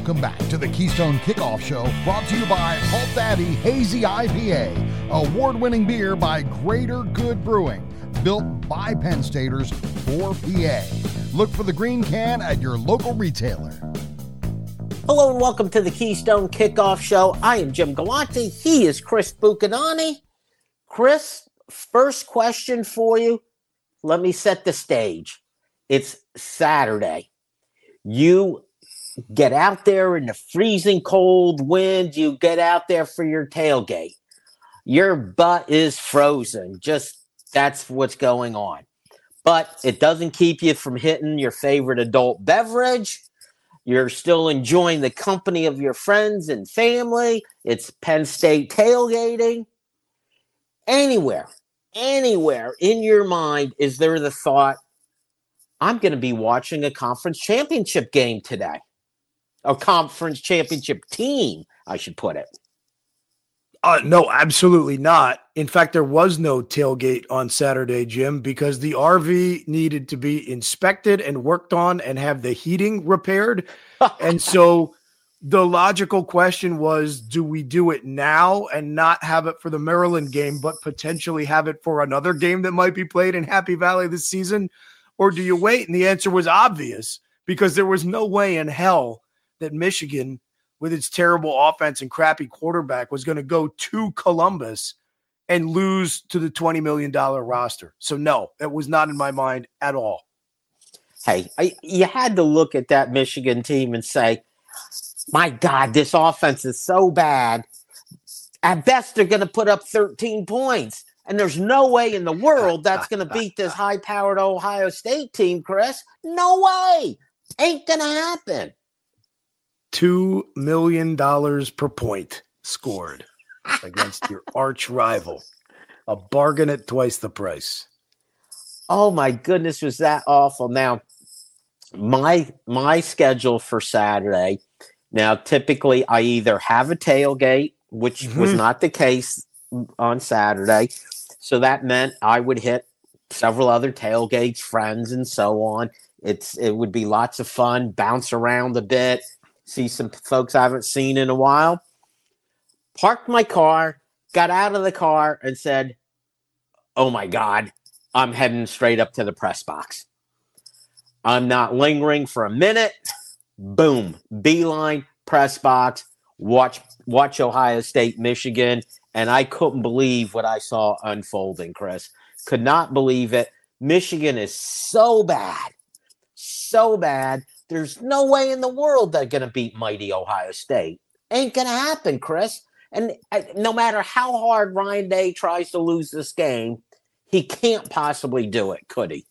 Welcome back to the Keystone Kickoff Show, brought to you by Halt Daddy Hazy IPA, award-winning beer by Greater Good Brewing, built by Penn Staters for PA. Look for the green can at your local retailer. Hello and welcome to the Keystone Kickoff Show. I am Jim Galante. He is Chris Buchanani. Chris, first question for you. Let me set the stage. It's Saturday. You get out there in the freezing cold wind. You get out there for your tailgate. Your butt is frozen. Just that's what's going on. But it doesn't keep you from hitting your favorite adult beverage. You're still enjoying the company of your friends and family. It's Penn State tailgating. Anywhere in your mind is there the thought, I'm going to be watching a conference championship game today. A conference championship team, I should put it. No, absolutely not. In fact, there was no tailgate on Saturday, Jim, because the RV needed to be inspected and worked on and have the heating repaired. And so the logical question was, do we do it now and not have it for the Maryland game, but potentially have it for another game that might be played in Happy Valley this season? Or do you wait? And the answer was obvious, because there was no way in hell that Michigan, with its terrible offense and crappy quarterback, was going to go to Columbus and lose to the $20 million roster. So no, that was not in my mind at all. Hey, you had to look at that Michigan team and say, my God, this offense is so bad. At best, they're going to put up 13 points. And there's no way in the world that's going to beat this high-powered Ohio State team, Chris. No way. Ain't going to happen. $2 million per point scored against your arch rival. A bargain at twice the price. Oh, my goodness, was that awful. Now, my schedule for Saturday, now, typically I either have a tailgate, which was not the case on Saturday. So that meant I would hit several other tailgates, friends, and so on. It would be lots of fun, bounce around a bit, see some folks I haven't seen in a while. Parked my car, got out of the car, and said, oh, my God, I'm heading straight up to the press box. I'm not lingering for a minute. Boom, beeline, press box, watch Ohio State, Michigan, and I couldn't believe what I saw unfolding, Chris. Could not believe it. Michigan is so bad. There's no way in the world they're going to beat mighty Ohio State. Ain't going to happen, Chris. And no matter how hard Ryan Day tries to lose this game, he can't possibly do it, could he?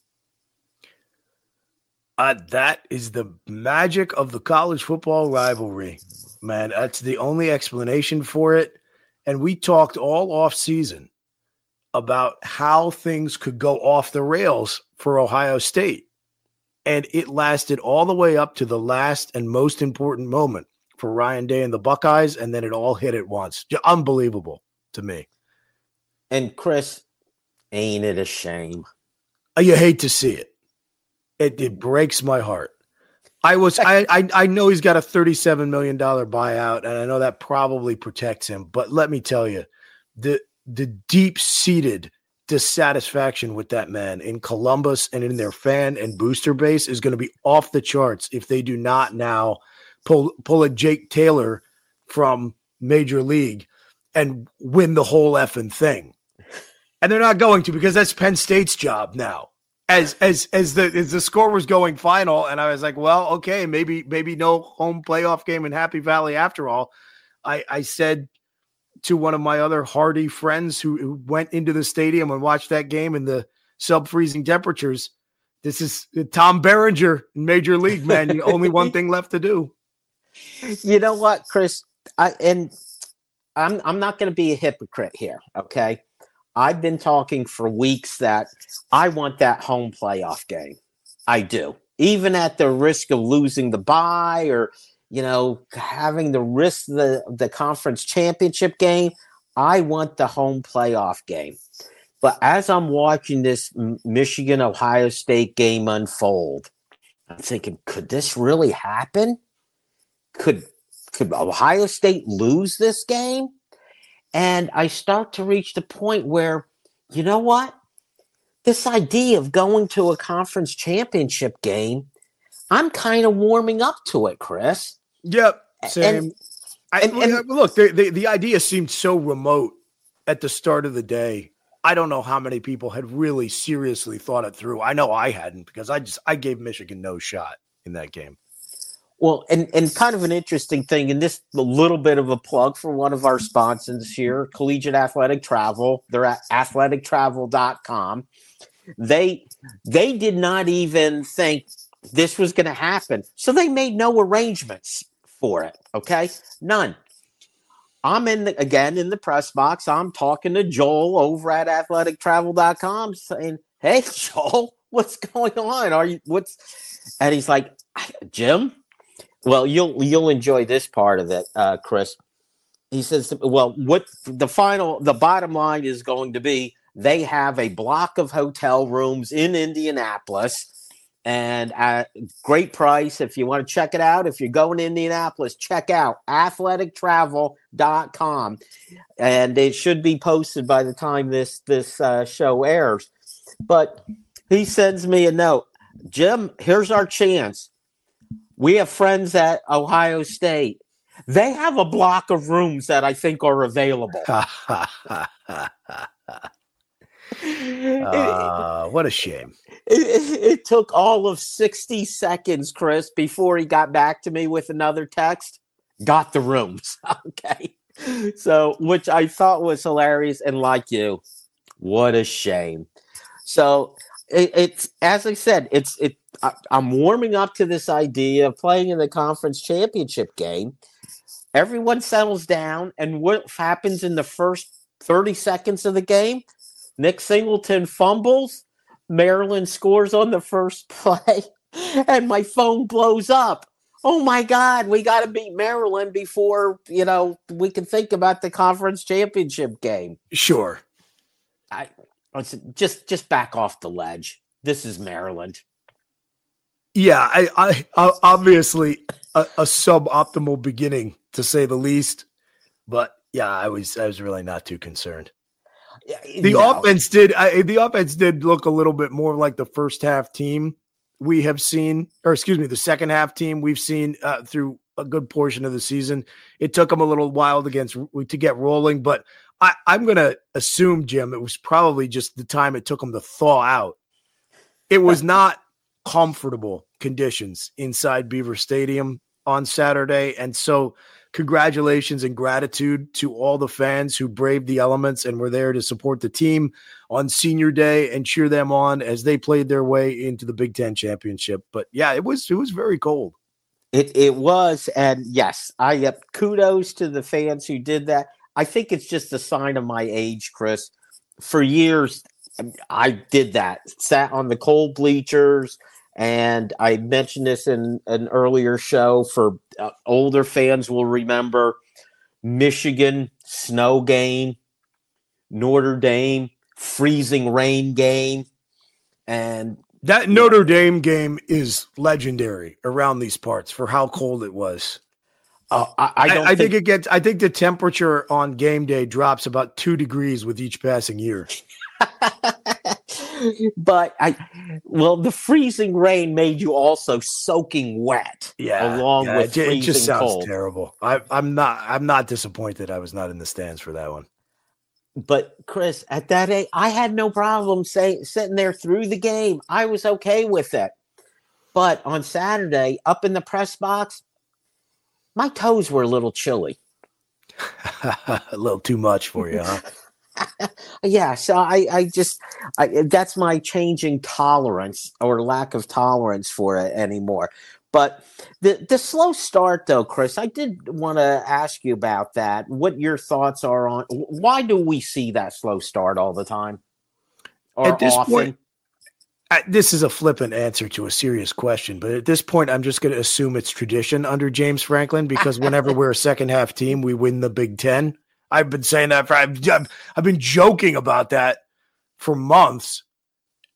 That is the magic of the college football rivalry, man. That's the only explanation for it. And we talked all off season about how things could go off the rails for Ohio State. And it lasted all the way up to the last and most important moment for Ryan Day and the Buckeyes, and then it all hit at once. Unbelievable to me. And Chris, ain't it a shame? You hate to see it. It breaks my heart. I know he's got a $37 million buyout, and I know that probably protects him. But let me tell you, the deep-seated dissatisfaction with that man in Columbus and in their fan and booster base is going to be off the charts if they do not now pull a Jake Taylor from Major League and win the whole effing thing. And they're not going to, because that's Penn State's job now. As the score was going final, and I was like, well, okay, maybe no home playoff game in Happy Valley after all. I said to one of my other hardy friends who went into the stadium and watched that game in the sub-freezing temperatures, this is Tom Berenger in Major League, man. Only one thing left to do. You know what, Chris? I'm not going to be a hypocrite here, okay? I've been talking for weeks that I want that home playoff game. I do. Even at the risk of losing the bye or, having the risk of the conference championship game, I want the home playoff game. But as I'm watching this Michigan-Ohio State game unfold, I'm thinking, could this really happen? could Ohio State lose this game? And I start to reach the point where, you know what? This idea of going to a conference championship game, I'm kind of warming up to it, Chris. Yep, same. Look, the idea seemed so remote at the start of the day. I don't know how many people had really seriously thought it through. I know I hadn't, because I gave Michigan no shot in that game. Well, and kind of an interesting thing, and this a little bit of a plug for one of our sponsors here, Collegiate Athletic Travel. They're at athletictravel.com. They did not even think this was going to happen, so they made no arrangements for it. Okay, none. I'm in the press box. I'm talking to Joel over at athletictravel.com saying, "Hey, Joel, what's going on? And he's like, "Jim, well, you'll enjoy this part of it, Chris." He says, "Well, what the bottom line is going to be, they have a block of hotel rooms in Indianapolis, and at great price. If you want to check it out, if you're going to Indianapolis, check out athletictravel.com. And it should be posted by the time this show airs." But he sends me a note. "Jim, here's our chance. We have friends at Ohio State. They have a block of rooms that I think are available." What a shame. It took all of 60 seconds, Chris, before he got back to me with another text. Got the rooms. Okay. So, which I thought was hilarious. And like you, what a shame. So it's, as I said, I'm warming up to this idea of playing in the conference championship game. Everyone settles down. And what happens in the first 30 seconds of the game? Nick Singleton fumbles. Maryland scores on the first play, and my phone blows up. Oh my God, we got to beat Maryland before, we can think about the conference championship game. Sure. I just back off the ledge. This is Maryland. Yeah, I obviously a suboptimal beginning, to say the least, but yeah, I was really not too concerned. The offense did look a little bit more like the first half team we have seen, the second half team we've seen through a good portion of the season. It took them a little while to get rolling, but I'm going to assume, Jim, it was probably just the time it took them to thaw out. It was not comfortable conditions inside Beaver Stadium on Saturday, and so congratulations and gratitude to all the fans who braved the elements and were there to support the team on senior day and cheer them on as they played their way into the Big Ten championship. But yeah, it was very cold. It was. And yes, kudos to the fans who did that. I think it's just a sign of my age, Chris. For years, I did that, sat on the cold bleachers. And I mentioned this in an earlier show. For older fans will remember Michigan snow game, Notre Dame freezing rain game. And that Notre Dame game is legendary around these parts for how cold it was. I think the temperature on game day drops about 2 degrees with each passing year. But the freezing rain made you also soaking wet. Yeah, with freezing it just sounds cold. Terrible. I'm not disappointed I was not in the stands for that one. But Chris, at that age, I had no problem sitting there through the game. I was okay with it. But on Saturday, up in the press box, my toes were a little chilly. A little too much for you, huh? Yeah, so I that's my changing tolerance or lack of tolerance for it anymore. But the slow start, though, Chris, I did want to ask you about that. What your thoughts are on why do we see that slow start all the time? Or at this often? point, this is a flippant answer to a serious question, but at this point, I'm just going to assume it's tradition under James Franklin, because whenever we're a second half team, we win the Big Ten. I've been saying that I've been joking about that for months.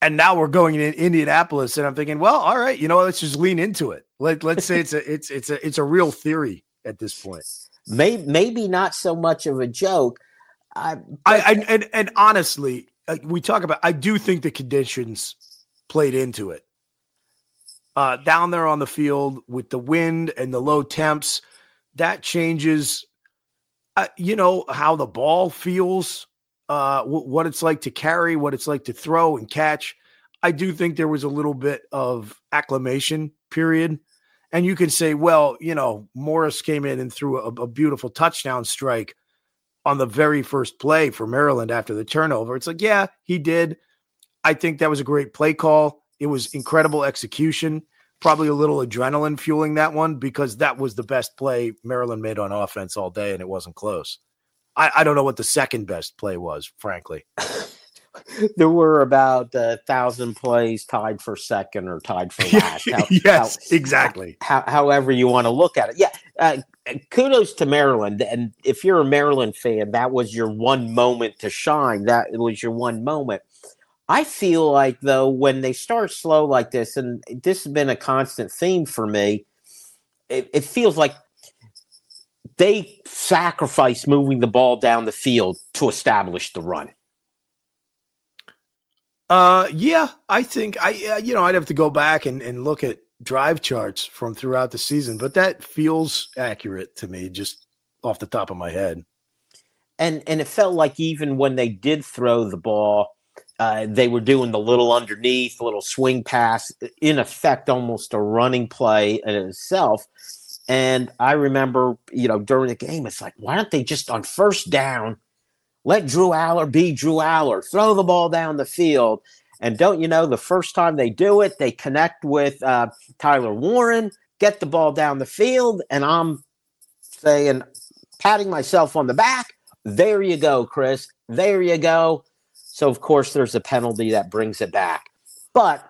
And now we're going in Indianapolis, and I'm thinking, well, all right, let's just lean into it. Let's say it's a real theory at this point. Maybe not so much of a joke. And honestly, we talk about. I do think the conditions played into it. Down there on the field with the wind and the low temps, that changes. How the ball feels, what it's like to carry, what it's like to throw and catch. I do think there was a little bit of acclimation period. And you can say, well, Morris came in and threw a beautiful touchdown strike on the very first play for Maryland after the turnover. It's like, yeah, he did. I think that was a great play call. It was incredible execution, probably a little adrenaline fueling that one because that was the best play Maryland made on offense all day, and it wasn't close. I don't know what the second best play was, frankly. There were about 1,000 plays tied for second or tied for last. Exactly. However you want to look at it. Yeah. Kudos to Maryland. And if you're a Maryland fan, that was your one moment to shine. That was your one moment. I feel like, though, when they start slow like this, and this has been a constant theme for me, it feels like they sacrifice moving the ball down the field to establish the run. Yeah, I think I'd have to go back and look at drive charts from throughout the season, but that feels accurate to me just off the top of my head. And it felt like even when they did throw the ball, they were doing the little underneath, little swing pass, in effect, almost a running play in itself. And I remember, during the game, it's like, why don't they just on first down, let Drew Aller be Drew Aller, throw the ball down the field. And don't you know, the first time they do it, they connect with Tyler Warren, get the ball down the field. And I'm saying, patting myself on the back, there you go, Chris, there you go. So, of course, there's a penalty that brings it back. But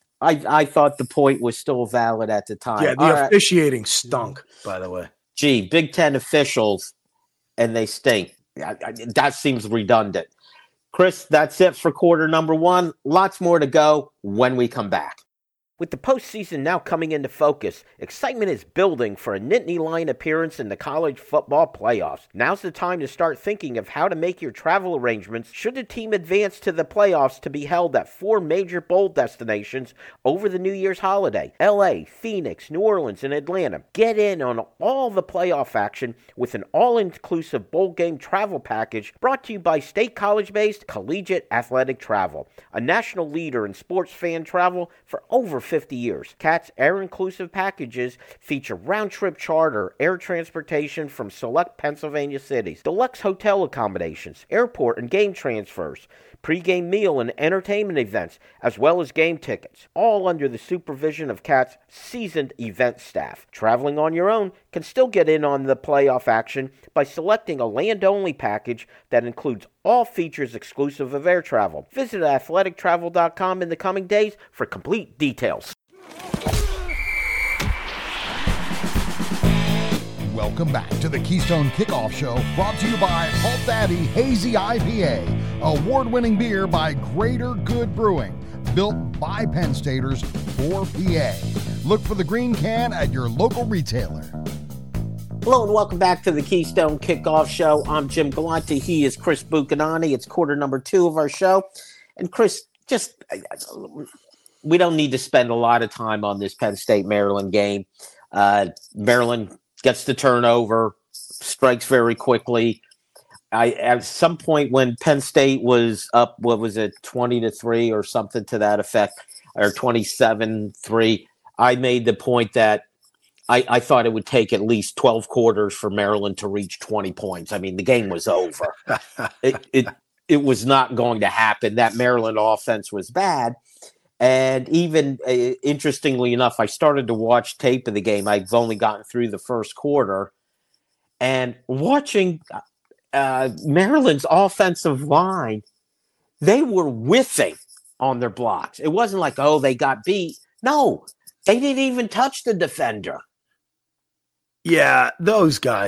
I thought the point was still valid at the time. Yeah, the officiating stunk, by the way. Gee, Big Ten officials, and they stink. That seems redundant. Chris, that's it for quarter number one. Lots more to go when we come back. With the postseason now coming into focus, excitement is building for a Nittany Lion appearance in the college football playoffs. Now's the time to start thinking of how to make your travel arrangements should the team advance to the playoffs to be held at 4 major bowl destinations over the New Year's holiday: LA, Phoenix, New Orleans, and Atlanta. Get in on all the playoff action with an all-inclusive bowl game travel package brought to you by State College-based Collegiate Athletic Travel, a national leader in sports fan travel for over 50 years. CAT's air-inclusive packages feature round-trip charter, air transportation from select Pennsylvania cities, deluxe hotel accommodations, airport and game transfers, pre-game meal and entertainment events, as well as game tickets, all under the supervision of CAT's seasoned event staff. Traveling on your own can still get in on the playoff action by selecting a land-only package that includes all features exclusive of air travel. Visit athletictravel.com in the coming days for complete details. Welcome back to the Keystone Kickoff Show, brought to you by Halt Daddy Hazy IPA, award-winning beer by Greater Good Brewing, built by Penn Staters for PA. Look for the green can at your local retailer. Hello and welcome back to the Keystone Kickoff Show. I'm Jim Galante. He is Chris Buchanani. It's quarter number 2 of our show. And Chris, we don't need to spend a lot of time on this Penn State-Maryland game. Maryland gets the turnover, strikes very quickly. At some point when Penn State was up, 20-3 or something to that effect, or 27-3, I made the point that I thought it would take at least 12 quarters for Maryland to reach 20 points. I mean, the game was over. It was not going to happen. That Maryland offense was bad. And even interestingly enough, I started to watch tape of the game. I've only gotten through the first quarter. And watching Maryland's offensive line, they were whiffing on their blocks. It wasn't like, they got beat. No, they didn't even touch the defender. Yeah, those guys,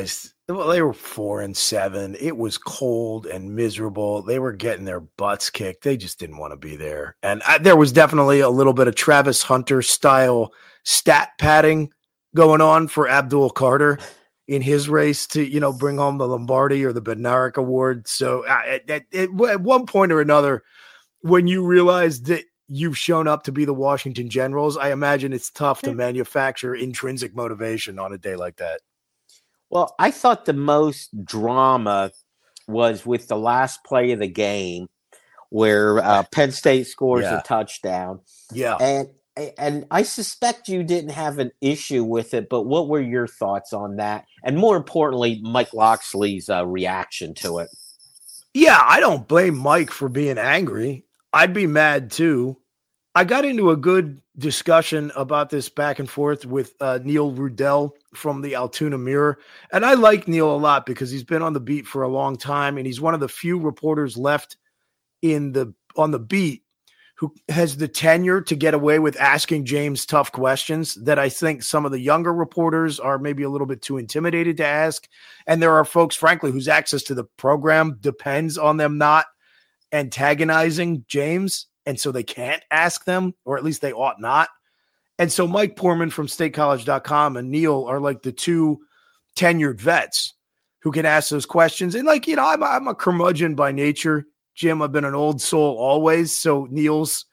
Well, they were 4-7. It was cold and miserable. They were getting their butts kicked. They just didn't want to be there. And there was definitely a little bit of Travis Hunter style stat padding going on for Abdul Carter in his race to, bring home the Lombardi or the Bednarik Award. So at one point or another, when you realize that you've shown up to be the Washington Generals, I imagine it's tough to manufacture intrinsic motivation on a day like that. Well, I thought the most drama was with the last play of the game where Penn State scores a touchdown. Yeah. And I suspect you didn't have an issue with it, but what were your thoughts on that? And more importantly, Mike Locksley's reaction to it. Yeah, I don't blame Mike for being angry. I'd be mad too. I got into a good discussion about this back and forth with Neil Rudell from the Altoona Mirror. And I like Neil a lot because he's been on the beat for a long time. And he's one of the few reporters left on the beat who has the tenure to get away with asking James tough questions that I think some of the younger reporters are maybe a little bit too intimidated to ask. And there are folks, frankly, whose access to the program depends on them not antagonizing James. And so they can't ask them, or at least they ought not. And so Mike Poorman from statecollege.com and Neil are like the two tenured vets who can ask those questions. And I'm a curmudgeon by nature. Jim, I've been an old soul always. So Neil's,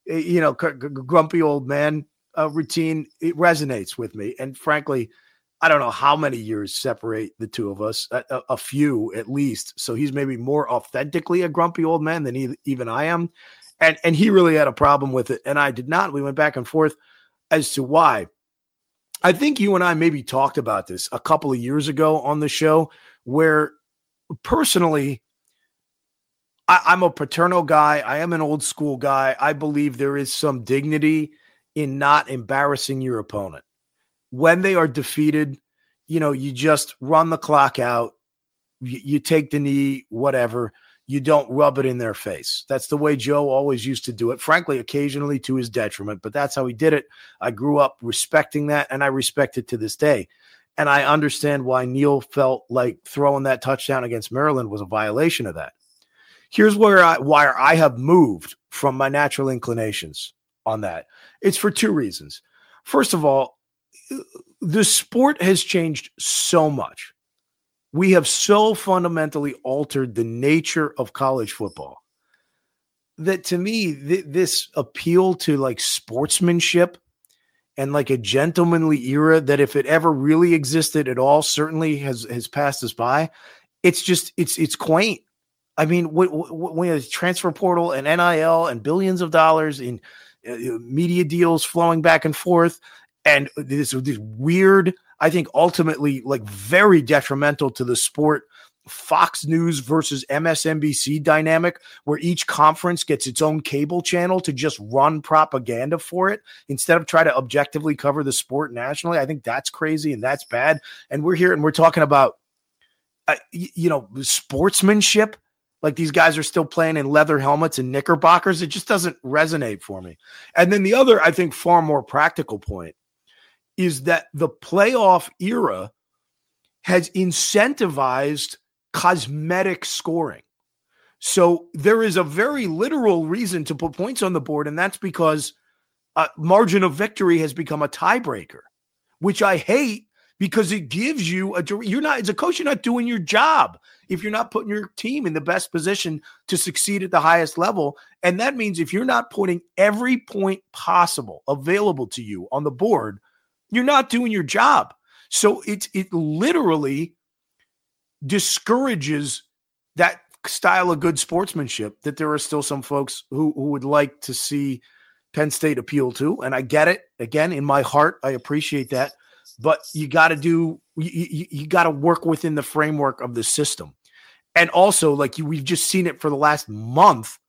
grumpy old man routine, it resonates with me. And frankly, I don't know how many years separate the two of us, a few at least. So he's maybe more authentically a grumpy old man than even I am. And he really had a problem with it. And I did not. We went back and forth as to why. I think you and I maybe talked about this a couple of years ago on the show, where personally, I'm a paternal guy. I am an old school guy. I believe there is some dignity in not embarrassing your opponent. When they are defeated, you just run the clock out. You take the knee, whatever. You don't rub it in their face. That's the way Joe always used to do it, frankly, occasionally to his detriment, but that's how he did it. I grew up respecting that, and I respect it to this day. And I understand why Neil felt like throwing that touchdown against Maryland was a violation of that. Here's why I have moved from my natural inclinations on that. It's for two reasons. First of all, the sport has changed so much. We have so fundamentally altered the nature of college football that to me, this appeal to like sportsmanship and like a gentlemanly era that if it ever really existed at all, certainly has passed us by. It's just, it's quaint. I mean, when a transfer portal and NIL and billions of dollars in media deals flowing back and forth, and this weird, I think ultimately like very detrimental to the sport, Fox News versus MSNBC dynamic, where each conference gets its own cable channel to just run propaganda for it instead of try to objectively cover the sport nationally. I think that's crazy and that's bad. And we're here and we're talking about, sportsmanship. Like these guys are still playing in leather helmets and knickerbockers. It just doesn't resonate for me. And then the other, I think, far more practical point is that the playoff era has incentivized cosmetic scoring. So there is a very literal reason to put points on the board, and that's because margin of victory has become a tiebreaker, which I hate because it gives you as a coach, you're not doing your job if you're not putting your team in the best position to succeed at the highest level. And that means if you're not putting every point possible available to you on the board, you're not doing your job. So it literally discourages that style of good sportsmanship that there are still some folks who would like to see Penn State appeal to. And I get it. Again, in my heart, I appreciate that. But you got to work within the framework of the system. And also, we've just seen it for the last month.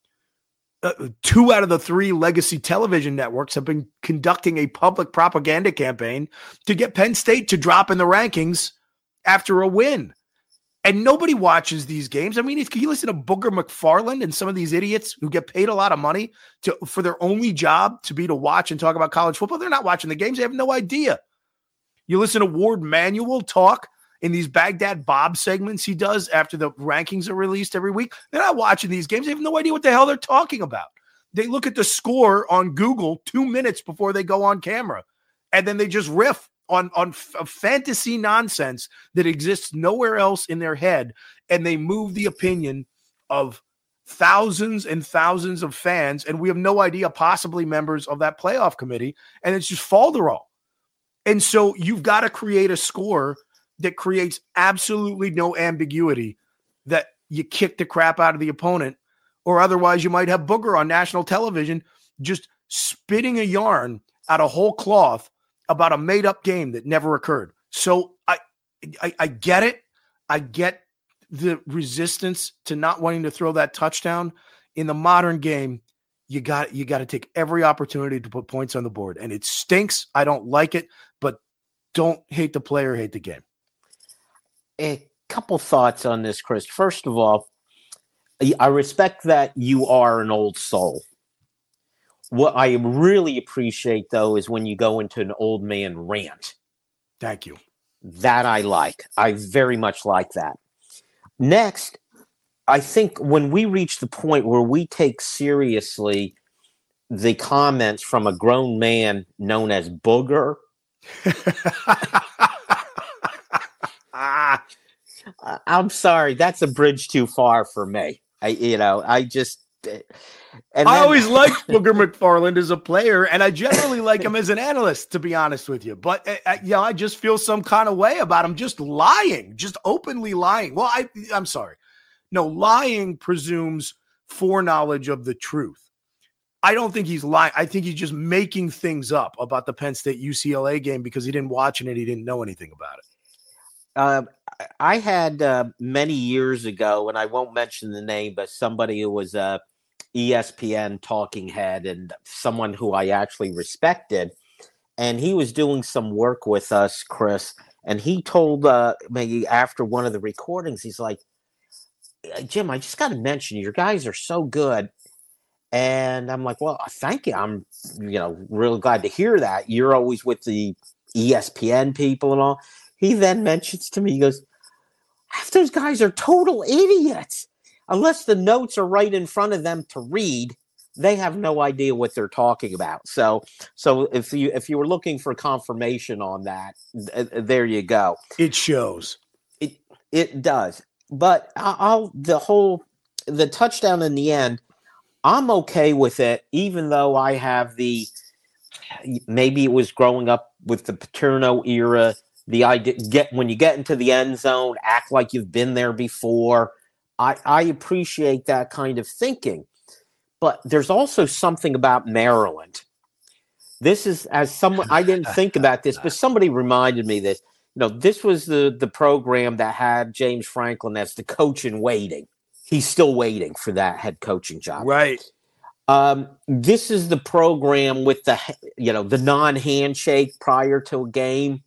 2 out of the 3 legacy television networks have been conducting a public propaganda campaign to get Penn State to drop in the rankings after a win. And nobody watches these games. I mean, if you listen to Booger McFarland and some of these idiots who get paid a lot of money for their only job to be to watch and talk about college football, they're not watching the games. They have no idea. You listen to Ward Manuel talk in these Baghdad Bob segments he does after the rankings are released every week. They're not watching these games. They have no idea what the hell they're talking about. They look at the score on Google 2 minutes before they go on camera, and then they just riff on fantasy nonsense that exists nowhere else in their head, and they move the opinion of thousands and thousands of fans, and we have no idea, possibly members of that playoff committee, and it's just falderall. And so you've got to create a score that creates absolutely no ambiguity, that you kick the crap out of the opponent, or otherwise you might have Booger on national television just spitting a yarn out of whole cloth about a made-up game that never occurred. So I get it. I get the resistance to not wanting to throw that touchdown. In the modern game, you got to take every opportunity to put points on the board. And it stinks. I don't like it, but don't hate the player, hate the game. A couple thoughts on this, Chris. First of all, I respect that you are an old soul. What I really appreciate, though, is when you go into an old man rant. Thank you. That I like. I very much like that. Next, I think when we reach the point where we take seriously the comments from a grown man known as Booger, I'm sorry, that's a bridge too far for me. I always liked Booger McFarland as a player, and I generally like him as an analyst, to be honest with you. But I just feel some kind of way about him just lying, just openly lying. Well, I'm sorry. No, lying presumes foreknowledge of the truth. I don't think he's lying. I think he's just making things up about the Penn State UCLA game because he didn't watch it and he didn't know anything about it. I had many years ago, and I won't mention the name, but somebody who was a ESPN talking head and someone who I actually respected, and he was doing some work with us, Chris, and he told me after one of the recordings, he's like, Jim, I just got to mention, your guys are so good. And I'm like, well, thank you. I'm, really glad to hear that. You're always with the ESPN people and all. He then mentions to me, he goes, half those guys are total idiots. Unless the notes are right in front of them to read, they have no idea what they're talking about. So if you were looking for confirmation on that, there you go. It shows. It does. But the touchdown in the end, I'm okay with it, even though I have maybe it was growing up with the Paterno era, the idea when you get into the end zone, act like you've been there before. I appreciate that kind of thinking. But there's also something about Maryland. This is, as someone, I didn't think about this, but somebody reminded me this. This was the program that had James Franklin as the coach in waiting. He's still waiting for that head coaching job. Right. This is the program with the non-handshake prior to a game.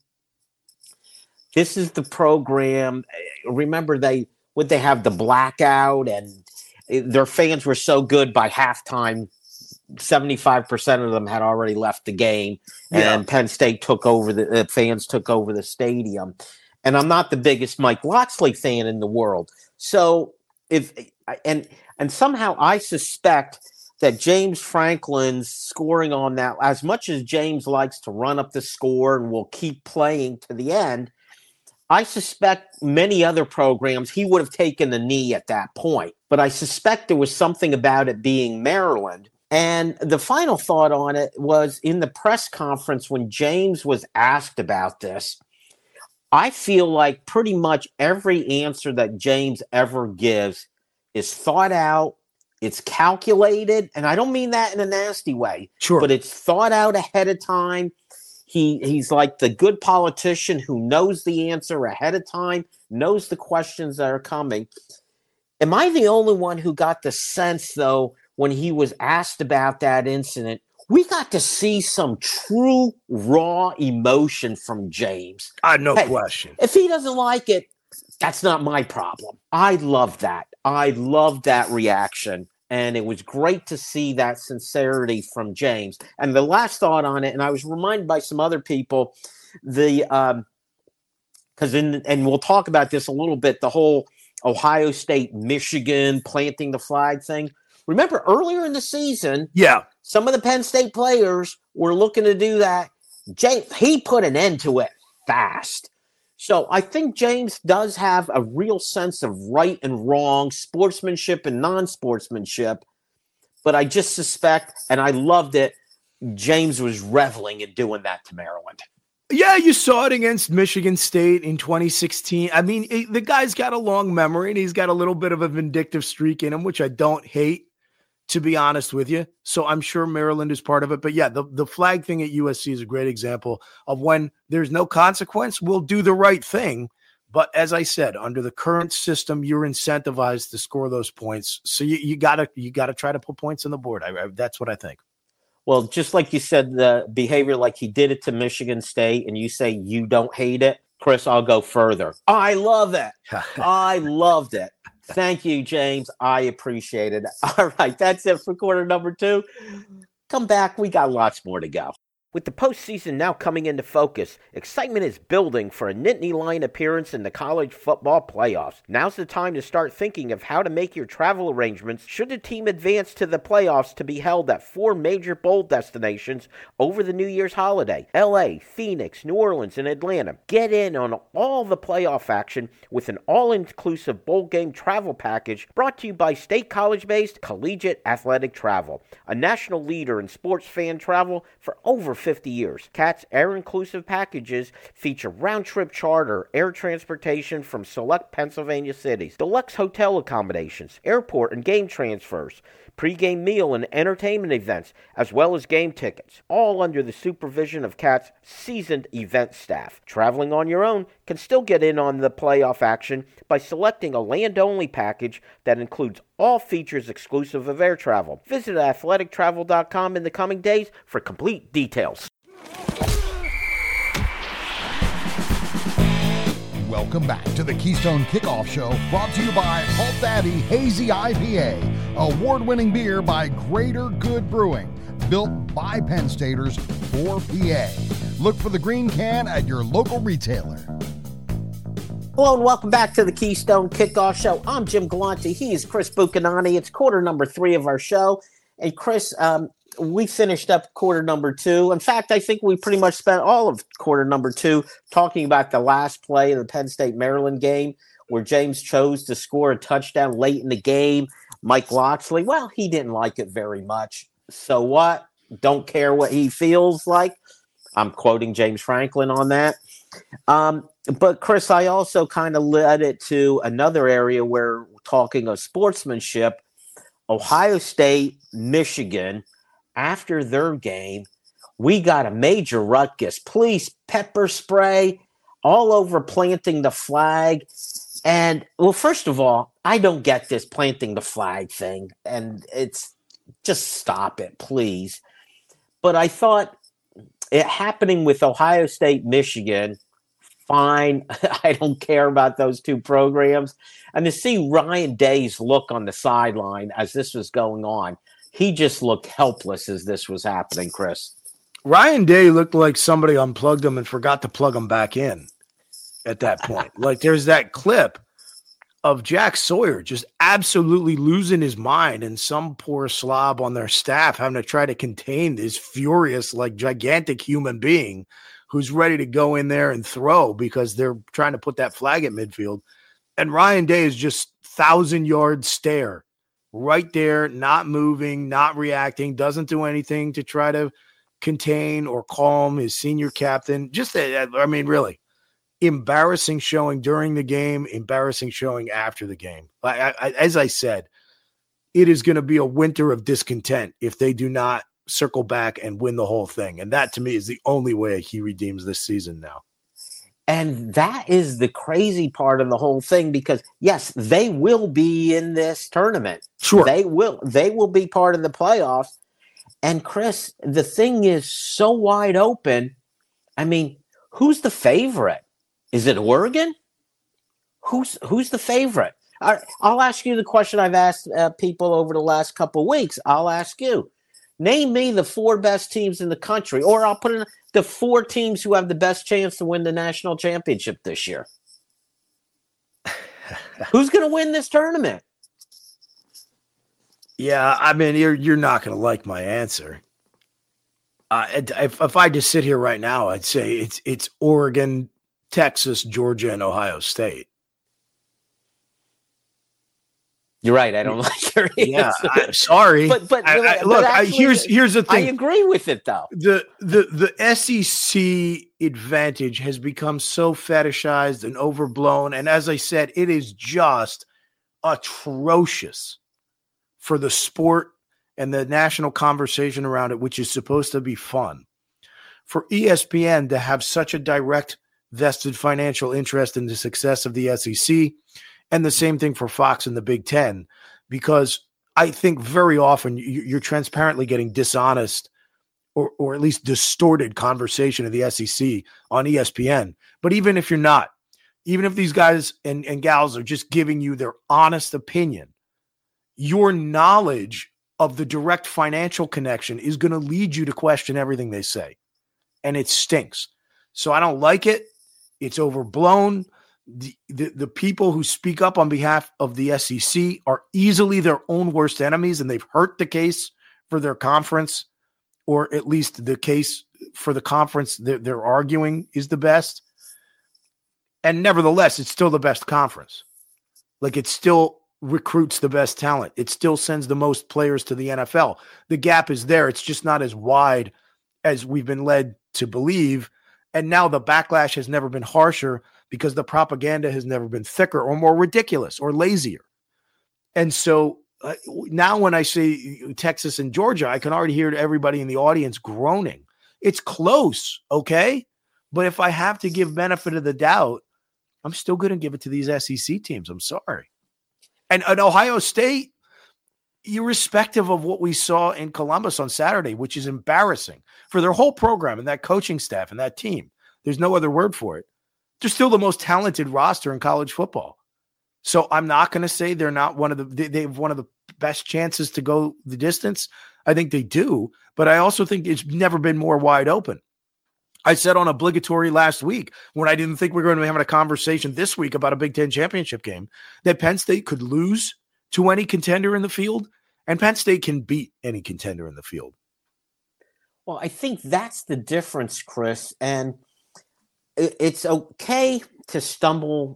This is the program. Remember, they have the blackout, and their fans were so good by halftime, 75% of them had already left the game, and Penn State took over the fans took over the stadium. And I'm not the biggest Mike Locksley fan in the world, so and somehow I suspect that James Franklin's scoring on that, as much as James likes to run up the score and will keep playing to the end, I suspect many other programs, he would have taken a knee at that point. But I suspect there was something about it being Maryland. And the final thought on it was in the press conference when James was asked about this, I feel like pretty much every answer that James ever gives is thought out, it's calculated, and I don't mean that in a nasty way. Sure. But it's thought out ahead of time. He's like the good politician who knows the answer ahead of time, knows the questions that are coming. Am I the only one who got the sense, though, when he was asked about that incident, we got to see some true raw emotion from James? No question. If he doesn't like it, that's not my problem. I love that. I love that reaction. And it was great to see that sincerity from James. And the last thought on it, and I was reminded by some other people, the because and we'll talk about this a little bit, the whole Ohio State, Michigan planting the flag thing. Remember earlier in the season, some of the Penn State players were looking to do that. He put an end to it fast. So I think James does have a real sense of right and wrong, sportsmanship and non-sportsmanship. But I just suspect, and I loved it, James was reveling in doing that to Maryland. Yeah, you saw it against Michigan State in 2016. I mean, the guy's got a long memory, and he's got a little bit of a vindictive streak in him, which I don't hate, to be honest with you. So I'm sure Maryland is part of it. But yeah, the flag thing at USC is a great example of when there's no consequence, we'll do the right thing. But as I said, under the current system, you're incentivized to score those points. So you gotta try to put points on the board. That's what I think. Well, just like you said, the behavior like he did it to Michigan State, and you say you don't hate it, Chris, I'll go further. I love it. I loved it. Thank you, James. I appreciate it. All right, that's it for quarter number 2. Come back. We got lots more to go. With the postseason now coming into focus, excitement is building for a Nittany Lion appearance in the college football playoffs. Now's the time to start thinking of how to make your travel arrangements should the team advance to the playoffs to be held at 4 major bowl destinations over the New Year's holiday: LA, Phoenix, New Orleans, and Atlanta. Get in on all the playoff action with an all-inclusive bowl game travel package brought to you by State College-based Collegiate Athletic Travel, a national leader in sports fan travel for over 50 years. CAT's air-inclusive packages feature round-trip charter, air transportation from select Pennsylvania cities, deluxe hotel accommodations, airport and game transfers, pre-game meal and entertainment events, as well as game tickets, all under the supervision of CAT's seasoned event staff. Traveling on your own can still get in on the playoff action by selecting a land-only package that includes all features exclusive of air travel. Visit athletictravel.com in the coming days for complete details. Welcome back to the Keystone Kickoff Show, brought to you by Halt Daddy Hazy IPA, award-winning beer by Greater Good Brewing, built by Penn Staters for PA. Look for the green can at your local retailer. Hello and welcome back to the Keystone Kickoff Show. I'm Jim Galante. He is Chris Buchanani. It's quarter number 3 of our show. And Chris, we finished up quarter number 2. In fact, I think we pretty much spent all of quarter number 2 talking about the last play of the Penn State-Maryland game where James chose to score a touchdown late in the game. Mike Locksley, well, he didn't like it very much. So what? Don't care what he feels like. I'm quoting James Franklin on that. But, Chris, I also kind of led it to another area where we're talking of sportsmanship. Ohio State, Michigan, after their game, we got a major ruckus. Police, pepper spray, all over planting the flag. And, well, first of all, I don't get this planting the flag thing. And it's just stop it, please. But I thought it happening with Ohio State, Michigan, fine. I don't care about those 2 programs. And to see Ryan Day's look on the sideline as this was going on, he just looked helpless as this was happening, Chris. Ryan Day looked like somebody unplugged him and forgot to plug him back in at that point. Like there's that clip of Jack Sawyer just absolutely losing his mind and some poor slob on their staff having to try to contain this furious, like gigantic human being who's ready to go in there and throw because they're trying to put that flag at midfield. And Ryan Day is just 1,000-yard stare right there, not moving, not reacting, doesn't do anything to try to contain or calm his senior captain. Just, I mean, really embarrassing showing during the game, embarrassing showing after the game. As I said, it is going to be a winter of discontent if they do not circle back and win the whole thing. And that to me is the only way he redeems this season now. And that is the crazy part of the whole thing because, yes, they will be in this tournament. Sure. They will be part of the playoffs. And, Chris, the thing is so wide open. I mean, who's the favorite? Is it Oregon? Who's the favorite? I'll ask you the question I've asked people over the last couple of weeks. I'll ask you. Name me the 4 best teams in the country, or I'll put in the 4 teams who have the best chance to win the national championship this year. Who's going to win this tournament? Yeah, I mean, you're not going to like my answer. If I just sit here right now, I'd say it's Oregon, Texas, Georgia, and Ohio State. You're right. I don't like your answer. Yeah, I'm sorry. But look, actually, here's the thing. I agree with it, though. The SEC advantage has become so fetishized and overblown, and as I said, it is just atrocious for the sport and the national conversation around it, which is supposed to be fun. For ESPN to have such a direct vested financial interest in the success of the SEC, and the same thing for Fox and the Big Ten, because I think very often you're transparently getting dishonest or at least distorted conversation of the SEC on ESPN. But even if you're not, even if these guys and gals are just giving you their honest opinion, your knowledge of the direct financial connection is going to lead you to question everything they say. And it stinks. So I don't like it. It's overblown. The people who speak up on behalf of the SEC are easily their own worst enemies, and they've hurt the case for their conference, or at least the case for the conference they're arguing is the best. And nevertheless, it's still the best conference. Like, it still recruits the best talent. It still sends the most players to the NFL. The gap is there. It's just not as wide as we've been led to believe. And now the backlash has never been harsher because the propaganda has never been thicker or more ridiculous or lazier. And so now when I say Texas and Georgia, I can already hear everybody in the audience groaning. It's close, okay? But if I have to give benefit of the doubt, I'm still going to give it to these SEC teams. I'm sorry. And Ohio State, irrespective of what we saw in Columbus on Saturday, which is embarrassing for their whole program and that coaching staff and that team, there's no other word for it. They're still the most talented roster in college football. So I'm not going to say they're not they have one of the best chances to go the distance. I think they do, but I also think it's never been more wide open. I said on Obligatory last week, when I didn't think we were going to be having a conversation this week about a Big Ten championship game, that Penn State could lose to any contender in the field, and Penn State can beat any contender in the field. Well, I think that's the difference, Chris. And it's okay to stub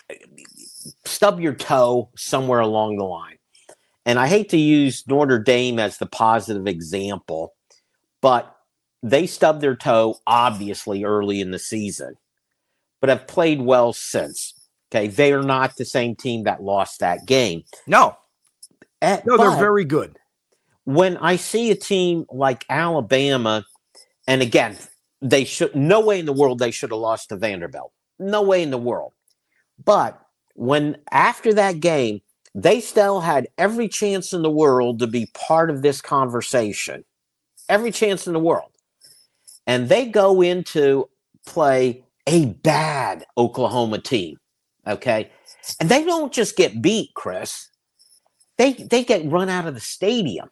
your toe somewhere along the line. And I hate to use Notre Dame as the positive example, but they stubbed their toe, obviously, early in the season, but have played well since. Okay, they are not the same team that lost that game. No, they're very good. When I see a team like Alabama, and again, no way in the world they should have lost to Vanderbilt. No way in the world. But when after that game, they still had every chance in the world to be part of this conversation. Every chance in the world. And they go into play a bad Oklahoma team, okay? And they don't just get beat, Chris. They get run out of the stadium.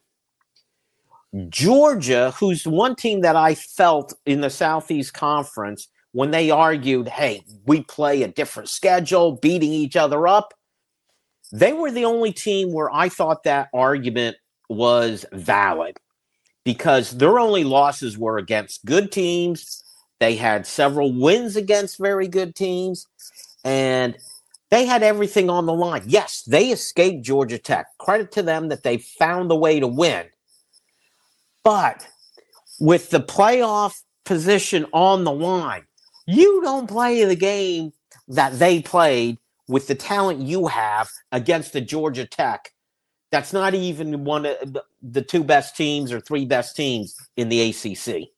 Georgia, who's one team that I felt in the Southeast Conference when they argued, hey, we play a different schedule, beating each other up, they were the only team where I thought that argument was valid. Because their only losses were against good teams. They had several wins against very good teams. And they had everything on the line. Yes, they escaped Georgia Tech. Credit to them that they found the way to win. But with the playoff position on the line, you don't play the game that they played with the talent you have against the Georgia Tech. That's not even one of the 2 best teams or 3 best teams in the ACC.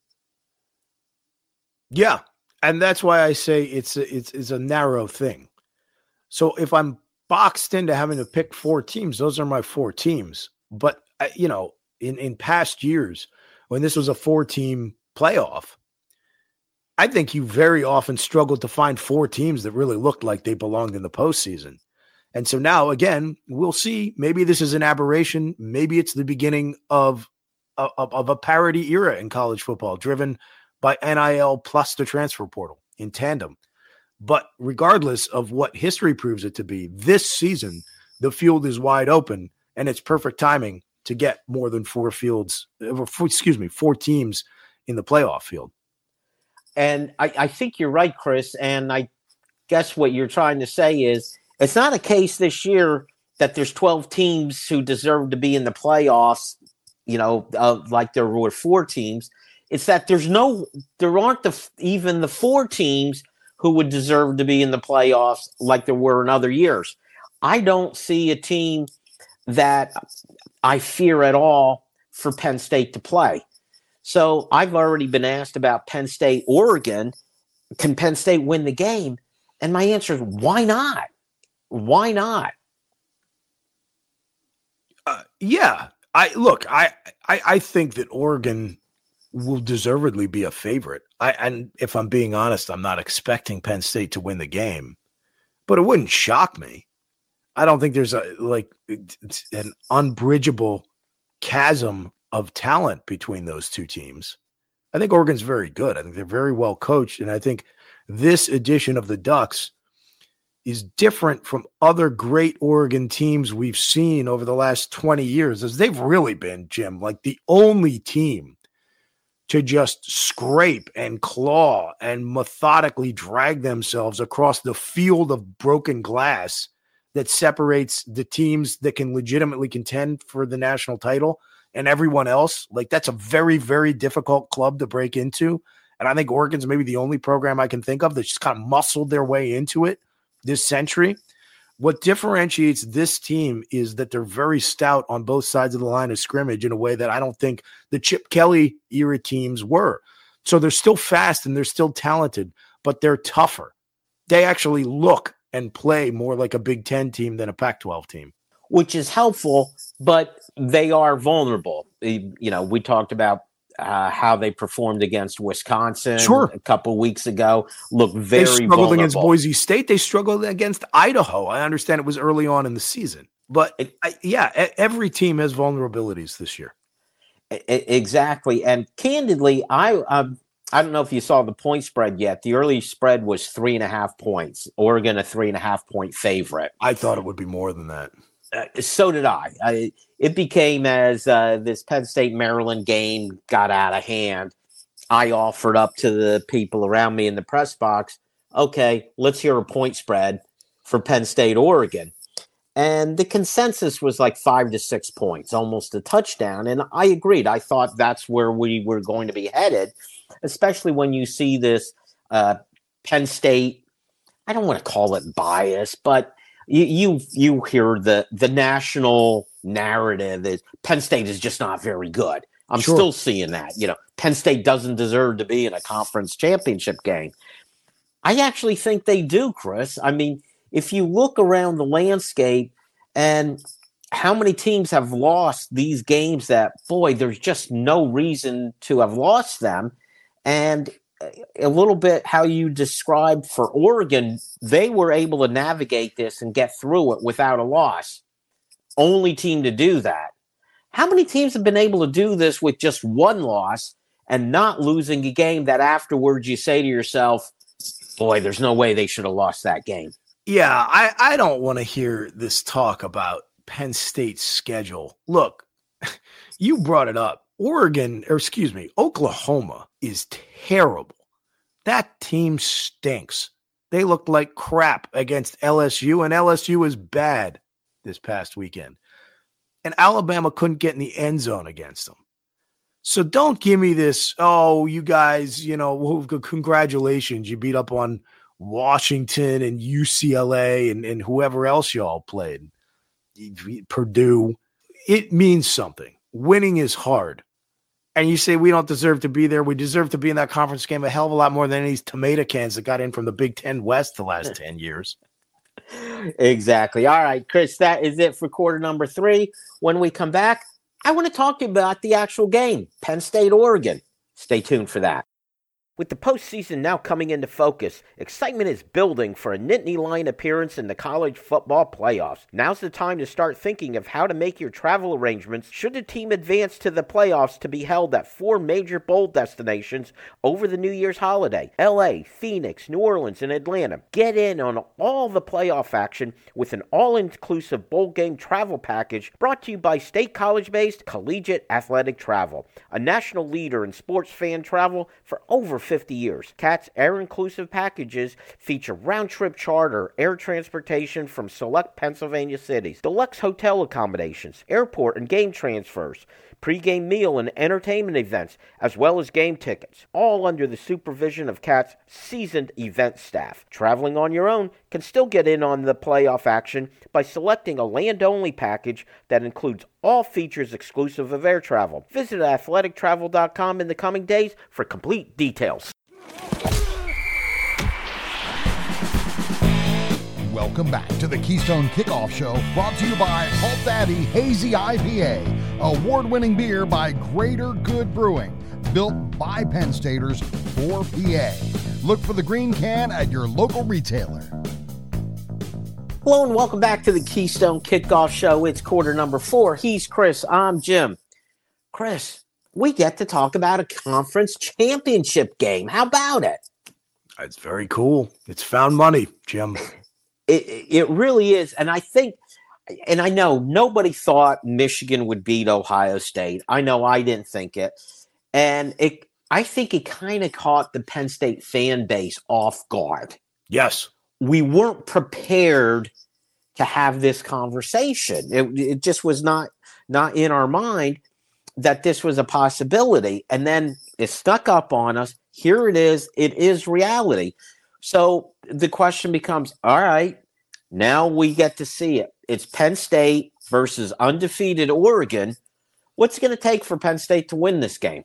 Yeah, and that's why I say it's a narrow thing. So if I'm boxed into having to pick 4 teams, those are my 4 teams. But, in past years, when this was a 4-team playoff, I think you very often struggled to find 4 teams that really looked like they belonged in the postseason. And so now, again, we'll see. Maybe this is an aberration. Maybe it's the beginning of of a parity era in college football, driven by NIL plus the transfer portal in tandem. But regardless of what history proves it to be, this season, the field is wide open, and it's perfect timing to get more than four teams in the playoff field. And I think you're right, Chris. And I guess what you're trying to say is it's not a case this year that there's 12 teams who deserve to be in the playoffs, like there were 4 teams. It's that there aren't even the 4 teams who would deserve to be in the playoffs like there were in other years. I don't see a team that I fear at all for Penn State to play. So I've already been asked about Penn State, Oregon. Can Penn State win the game? And my answer is, why not? Why not? Yeah. I think that Oregon will deservedly be a favorite. And if I'm being honest, I'm not expecting Penn State to win the game, but it wouldn't shock me. I don't think there's an unbridgeable chasm of talent between those two teams. I think Oregon's very good. I think they're very well coached. And I think this edition of the Ducks is different from other great Oregon teams we've seen over the last 20 years, as they've really been, Jim, like the only team to just scrape and claw and methodically drag themselves across the field of broken glass that separates the teams that can legitimately contend for the national title and everyone else. Like, that's a very, very difficult club to break into. And I think Oregon's maybe the only program I can think of that's just kind of muscled their way into it this century. What differentiates this team is that they're very stout on both sides of the line of scrimmage in a way that I don't think the Chip Kelly era teams were. So they're still fast and they're still talented, but they're tougher. They actually look and play more like a Big Ten team than a Pac-12 team. Which is helpful, but they are vulnerable. We talked about how they performed against Wisconsin a couple weeks ago. Look very vulnerable. They struggled against Boise State. They struggled against Idaho. I understand it was early on in the season. But, every team has vulnerabilities this year. Exactly. And candidly, I don't know if you saw the point spread yet. The early spread was 3.5 points. Oregon, a 3.5 point favorite. I thought it would be more than that. So did I. It became, as this Penn State Maryland game got out of hand, I offered up to the people around me in the press box, okay, let's hear a point spread for Penn State Oregon. And the consensus was like 5 to 6 points, almost a touchdown. And I agreed. I thought that's where we were going to be headed, especially when you see this Penn State, I don't want to call it bias, but you hear the national narrative is Penn State is just not very good. I'm still seeing that. Penn State doesn't deserve to be in a conference championship game. I actually think they do, Chris. I mean, if you look around the landscape and how many teams have lost these games that, boy, there's just no reason to have lost them. And a little bit how you described for Oregon, they were able to navigate this and get through it without a loss. Only team to do that. How many teams have been able to do this with just one loss and not losing a game that afterwards you say to yourself, boy, there's no way they should have lost that game? Yeah, I don't want to hear this talk about Penn State's schedule. Look, you brought it up. Oklahoma is terrible. That team stinks. They looked like crap against LSU, and LSU is bad this past weekend. And Alabama couldn't get in the end zone against them. So don't give me this, you guys, congratulations. You beat up on Washington and UCLA and whoever else y'all played. Purdue. It means something. Winning is hard. And you say we don't deserve to be there. We deserve to be in that conference game a hell of a lot more than these tomato cans that got in from the Big Ten West the last 10 years. Exactly. All right, Chris, that is it for quarter number 3. When we come back, I want to talk to you about the actual game, Penn State, Oregon. Stay tuned for that. With the postseason now coming into focus, excitement is building for a Nittany Lion appearance in the college football playoffs. Now's the time to start thinking of how to make your travel arrangements should the team advance to the playoffs to be held at 4 major bowl destinations over the New Year's holiday: LA, Phoenix, New Orleans, and Atlanta. Get in on all the playoff action with an all-inclusive bowl game travel package brought to you by State College-based Collegiate Athletic Travel, a national leader in sports fan travel for over 50 years. CAT's air-inclusive packages feature round-trip charter, air transportation from select Pennsylvania cities, deluxe hotel accommodations, airport and game transfers, pre-game meal and entertainment events, as well as game tickets, all under the supervision of CAT's seasoned event staff. Traveling on your own can still get in on the playoff action by selecting a land-only package that includes all features exclusive of air travel. Visit athletictravel.com in the coming days for complete details. Welcome back to the Keystone Kickoff Show, brought to you by Halt Daddy Hazy IPA, award-winning beer by Greater Good Brewing, built by Penn Staters for PA. Look for the green can at your local retailer. Hello and welcome back to the Keystone Kickoff Show. It's quarter number 4. He's Chris. I'm Jim. Chris, we get to talk about a conference championship game. How about it? It's very cool. It's found money, Jim. It really is. And I think, and I know nobody thought Michigan would beat Ohio State. I know I didn't think it. And I think it kind of caught the Penn State fan base off guard. Yes. We weren't prepared to have this conversation. It just was not in our mind that this was a possibility. And then it stuck up on us. Here it is. It is reality. So the question becomes, all right, now we get to see it. It's Penn State versus undefeated Oregon. What's it going to take for Penn State to win this game?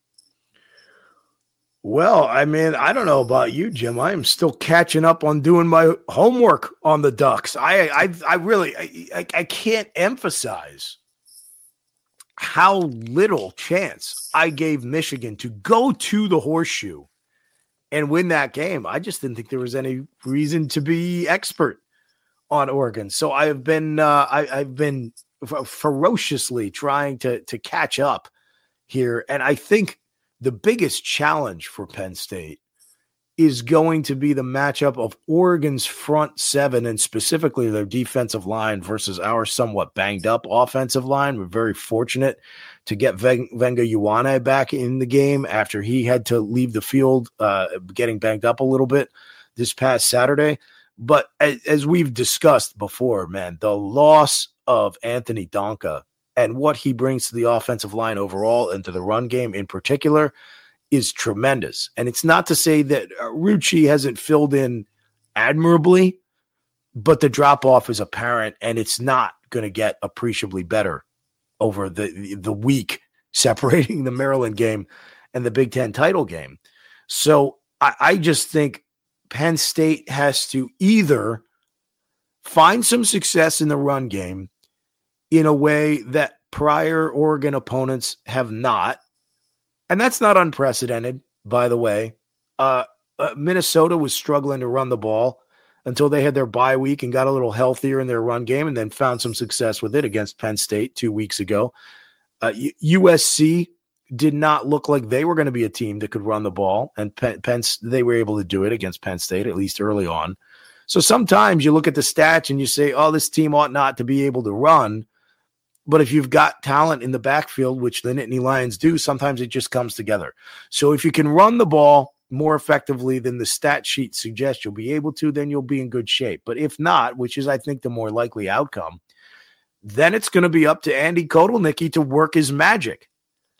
Well, I mean, I don't know about you, Jim. I am still catching up on doing my homework on the Ducks. I really can't emphasize how little chance I gave Michigan to go to the Horseshoe and win that game. I just didn't think there was any reason to be expert on Oregon. So I've been ferociously trying to catch up here, and I think the biggest challenge for Penn State is going to be the matchup of Oregon's front 7 and specifically their defensive line versus our somewhat banged up offensive line. We're very fortunate to get Venga Ioane back in the game after he had to leave the field, getting banged up a little bit this past Saturday. But as we've discussed before, man, the loss of Anthony Donka and what he brings to the offensive line overall and to the run game in particular is tremendous. And it's not to say that Rucci hasn't filled in admirably, but the drop-off is apparent, and it's not going to get appreciably better over the week separating the Maryland game and the Big Ten title game. So I just think Penn State has to either find some success in the run game in a way that prior Oregon opponents have not. And that's not unprecedented, by the way. Minnesota was struggling to run the ball until they had their bye week and got a little healthier in their run game and then found some success with it against Penn State 2 weeks ago. USC did not look like they were going to be a team that could run the ball, and they were able to do it against Penn State, at least early on. So sometimes you look at the stats and you say, oh, this team ought not to be able to run. But if you've got talent in the backfield, which the Nittany Lions do, sometimes it just comes together. So if you can run the ball more effectively than the stat sheet suggests you'll be able to, then you'll be in good shape. But if not, which is, I think, the more likely outcome, then it's going to be up to Andy Kotelnicki to work his magic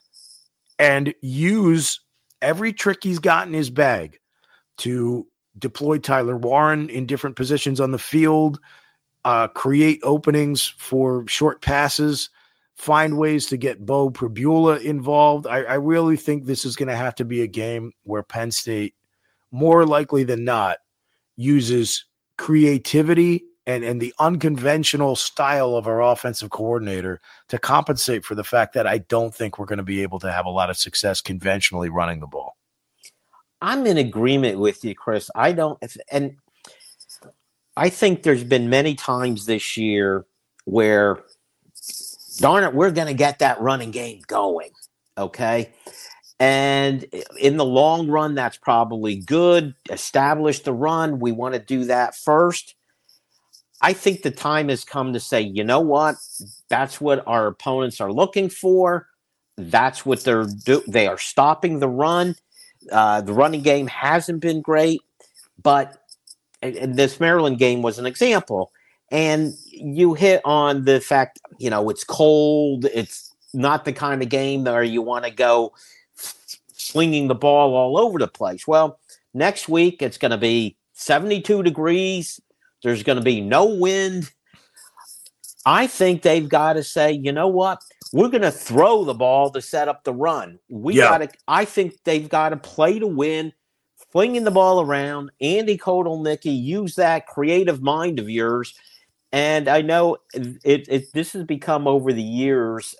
and use every trick he's got in his bag to deploy Tyler Warren in different positions on the field, create openings for short passes, find ways to get Bo Pribula involved. I really think this is going to have to be a game where Penn State, more likely than not, uses creativity and the unconventional style of our offensive coordinator to compensate for the fact that I don't think we're going to be able to have a lot of success conventionally running the ball. I'm in agreement with you, Chris. And I think there's been many times this year where, darn it, we're going to get that running game going. Okay. And in the long run, that's probably good. Establish the run. We want to do that first. I think the time has come to say, you know what? That's what our opponents are looking for. That's what they are stopping the run. The running game hasn't been great, but and this Maryland game was an example. And you hit on the fact, it's cold. It's not the kind of game where you want to go slinging the ball all over the place. Well, next week it's going to be 72 degrees. There's going to be no wind. I think they've got to say, you know what? We're going to throw the ball to set up the run. I think they've got to play to win, flinging the ball around. Andy Kotelnicki, use that creative mind of yours. And I know this has become over the years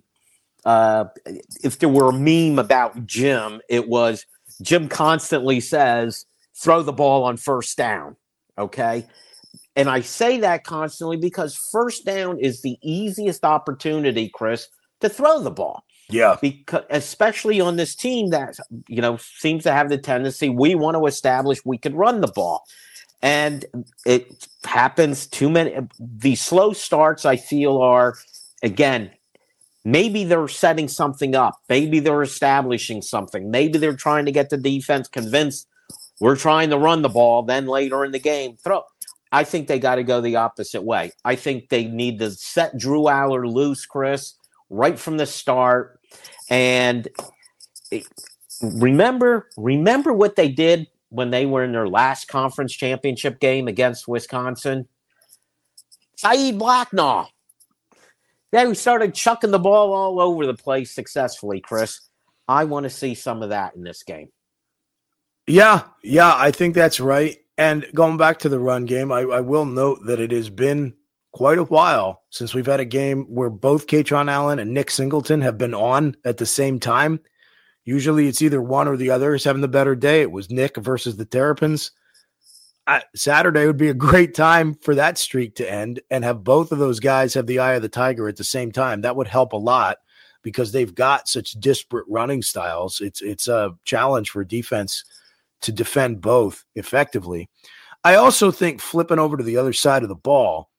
if there were a meme about Jim, it was Jim constantly says, throw the ball on first down. Okay. And I say that constantly because first down is the easiest opportunity, Chris, to throw the ball. Yeah. Because especially on this team that, seems to have the tendency, we want to establish we could run the ball. And it happens too many. The slow starts, I feel, are, again, maybe they're setting something up. Maybe they're establishing something. Maybe they're trying to get the defense convinced we're trying to run the ball. Then later in the game, throw. I think they got to go the opposite way. I think they need to set Drew Allar loose, Chris, right from the start. And remember what they did when they were in their last conference championship game against Wisconsin? Saeed Blacknall. Yeah, we started chucking the ball all over the place successfully, Chris. I want to see some of that in this game. Yeah, I think that's right. And going back to the run game, I will note that it has been quite a while since we've had a game where both Kaytron Allen and Nick Singleton have been on at the same time. Usually it's either one or the other is having the better day. It was Nick versus the Terrapins. Saturday would be a great time for that streak to end and have both of those guys have the eye of the tiger at the same time. That would help a lot because they've got such disparate running styles. It's a challenge for defense to defend both effectively. I also think flipping over to the other side of the ball,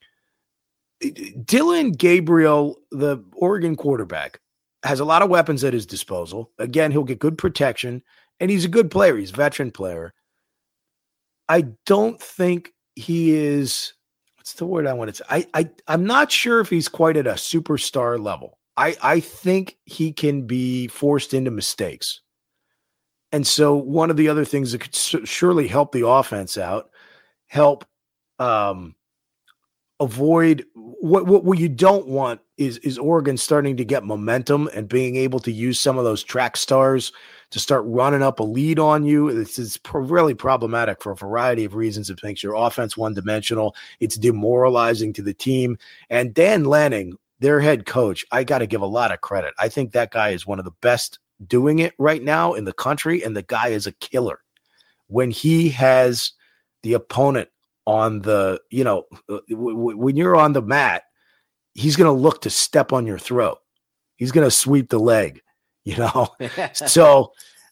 Dillon Gabriel, the Oregon quarterback, has a lot of weapons at his disposal. Again, he'll get good protection, and he's a good player. He's a veteran player. I don't think he is – what's the word I want to say? I'm not sure if he's quite at a superstar level. I think he can be forced into mistakes. And so one of the other things that could surely help the offense out, help avoid what you don't want is Oregon starting to get momentum and being able to use some of those track stars to start running up a lead on you. It's really problematic for a variety of reasons. It makes your offense one-dimensional. It's demoralizing to the team. And Dan Lanning, their head coach, I got to give a lot of credit. I think that guy is one of the best doing it right now in the country, and the guy is a killer. When he has the opponent on the, when you're on the mat, he's going to look to step on your throat. He's going to sweep the leg, So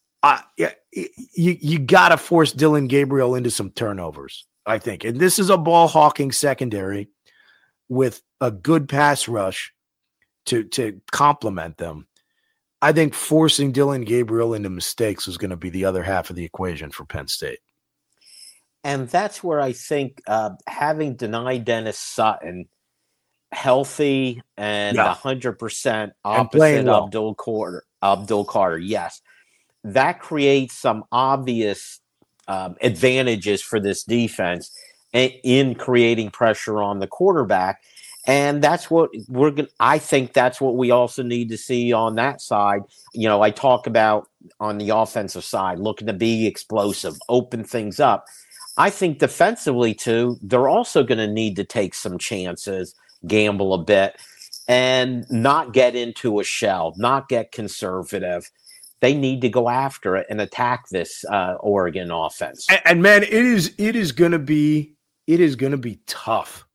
you got to force Dillon Gabriel into some turnovers, I think. And this is a ball hawking secondary with a good pass rush to complement them. I think forcing Dillon Gabriel into mistakes is going to be the other half of the equation for Penn State. And that's where I think having denied Dennis Sutton healthy and 100% opposite Abdul Carter, yes, that creates some obvious advantages for this defense in creating pressure on the quarterback. And that's what I think that's what we also need to see on that side. I talk about on the offensive side, looking to be explosive, open things up. I think defensively too, they're also going to need to take some chances, gamble a bit, and not get into a shell, not get conservative. they need to go after it and attack this Oregon offense. And man, it is going to be tough.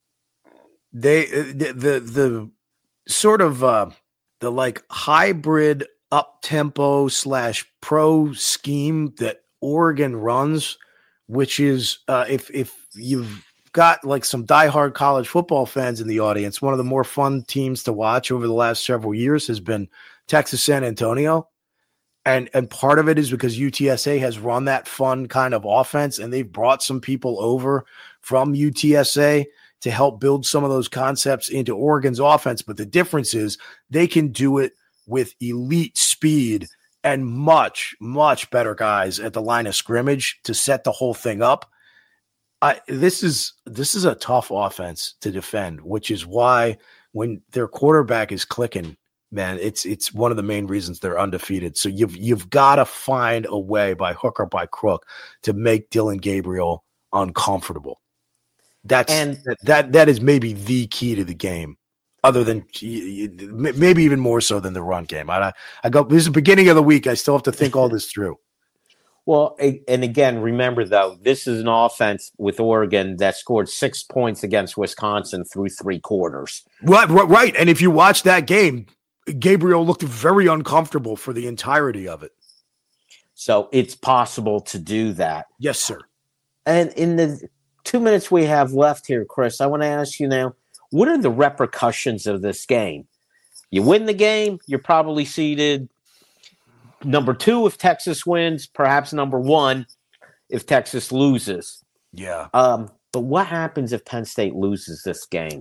The sort of the like hybrid up tempo / pro scheme that Oregon runs, which is if you've got like some diehard college football fans in the audience, one of the more fun teams to watch over the last several years has been Texas San Antonio. And part of it is because UTSA has run that fun kind of offense, and they've brought some people over from UTSA to help build some of those concepts into Oregon's offense. But the difference is they can do it with elite speed and much, much better guys at the line of scrimmage to set the whole thing up. This is a tough offense to defend, which is why when their quarterback is clicking, man, it's one of the main reasons they're undefeated. So you've got to find a way by hook or by crook to make Dylan Gabriel uncomfortable. That is maybe the key to the game, other than maybe even more so than the run game. I go, this is the beginning of the week. I still have to think all this through. Well, and again, remember, though, this is an offense with Oregon that scored 6 points against Wisconsin through 3 quarters. Right. And if you watch that game, Gabriel looked very uncomfortable for the entirety of it. So it's possible to do that. Yes, sir. And in the 2 minutes we have left here, Chris, I want to ask you now, what are the repercussions of this game? You win the game, you're probably seeded number 2 if Texas wins, perhaps number 1 if Texas loses. Yeah. But what happens if Penn State loses this game?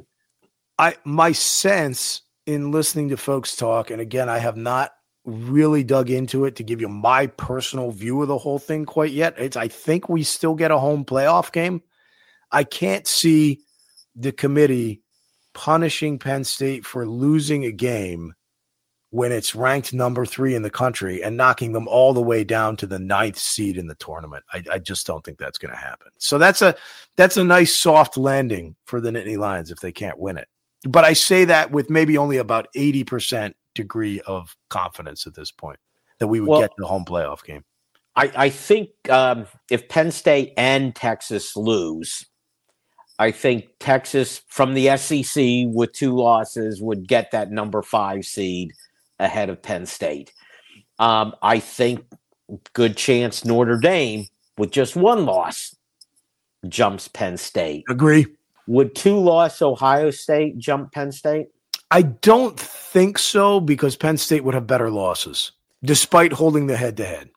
My sense in listening to folks talk, and again, I have not really dug into it to give you my personal view of the whole thing quite yet. I think we still get a home playoff game. I can't see the committee punishing Penn State for losing a game when it's ranked number 3 in the country and knocking them all the way down to the 9th seed in the tournament. I just don't think that's going to happen. So that's a nice soft landing for the Nittany Lions if they can't win it. But I say that with maybe only about 80% degree of confidence at this point that we would get the home playoff game. I think if Penn State and Texas lose, I think Texas from the SEC with 2 losses would get that number 5 seed ahead of Penn State. I think good chance Notre Dame with just 1 loss jumps Penn State. Agree. Would 2-loss Ohio State jump Penn State? I don't think so, because Penn State would have better losses, despite holding the head-to-head.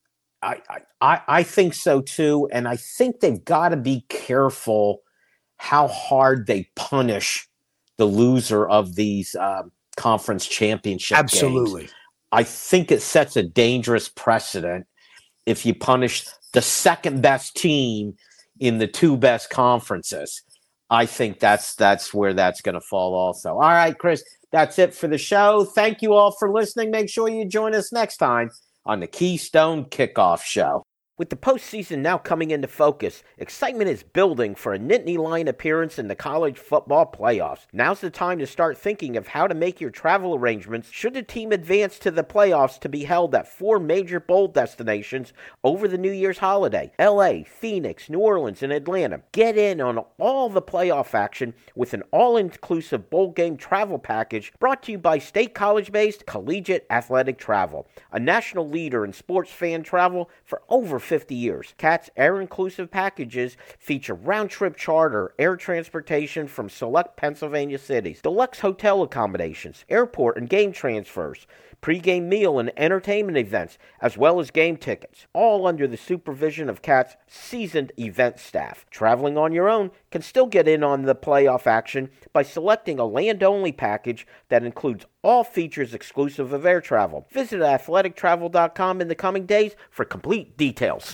I think so, too, and I think they've got to be careful how hard they punish the loser of these conference championship Absolutely. games. I think it sets a dangerous precedent if you punish the second-best team in the 2 best conferences. I think that's where that's going to fall also. All right, Chris, that's it for the show. Thank you all for listening. Make sure you join us next time on the Keystone Kickoff Show. With the postseason now coming into focus, excitement is building for a Nittany Lion appearance in the college football playoffs. Now's the time to start thinking of how to make your travel arrangements should the team advance to the playoffs to be held at 4 major bowl destinations over the New Year's holiday: LA, Phoenix, New Orleans, and Atlanta. Get in on all the playoff action with an all-inclusive bowl game travel package brought to you by State College-based Collegiate Athletic Travel, a national leader in sports fan travel for over 50 years. CAT's air-inclusive packages feature round-trip charter, air transportation from select Pennsylvania cities, deluxe hotel accommodations, airport and game transfers, pre-game meal and entertainment events, as well as game tickets, all under the supervision of CAT's seasoned event staff. Traveling on your own can still get in on the playoff action by selecting a land-only package that includes all features exclusive of air travel. Visit athletictravel.com in the coming days for complete details.